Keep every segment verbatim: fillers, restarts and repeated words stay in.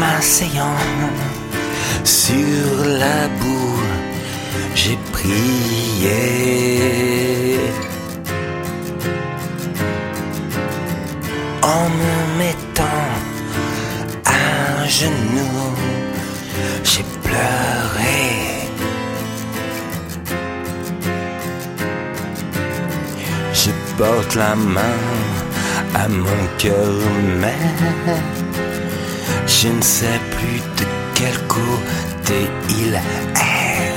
m'asseyant sur la boue, j'ai prié. En me mettant à genoux, j'ai pleuré. Je porte la main à mon cœur, mais je ne sais plus de quel côté il est.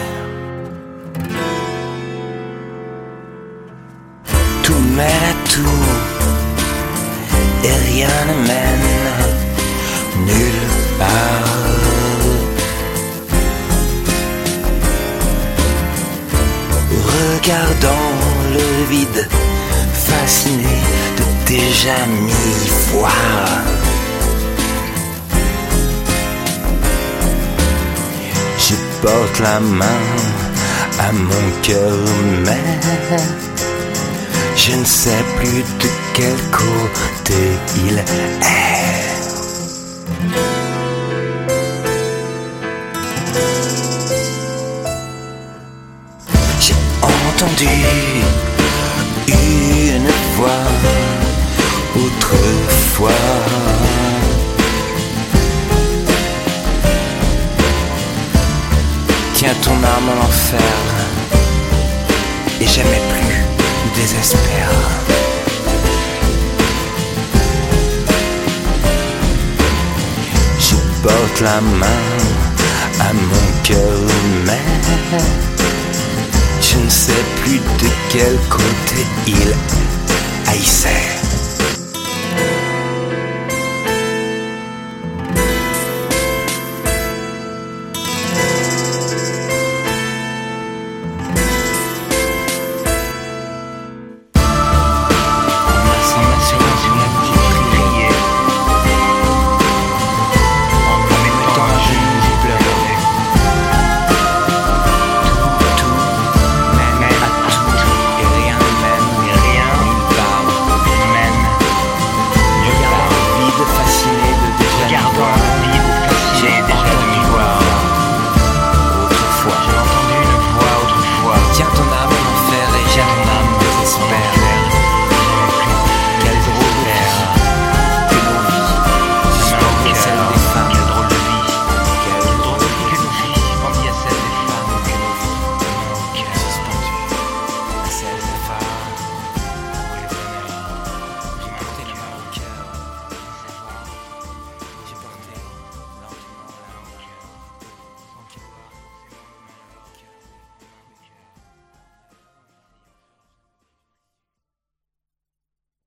Tout mène à tout et rien ne mène nulle part. Regardant le vide, fasciné de déjà m'y voir. Je porte la main à mon cœur, mais je ne sais plus de quel côté il est. J'ai entendu une voix autrefois. Tiens ton âme en enfer et jamais plus désespère. Je porte la main à mon cœur, mais je ne sais plus de quel côté il est.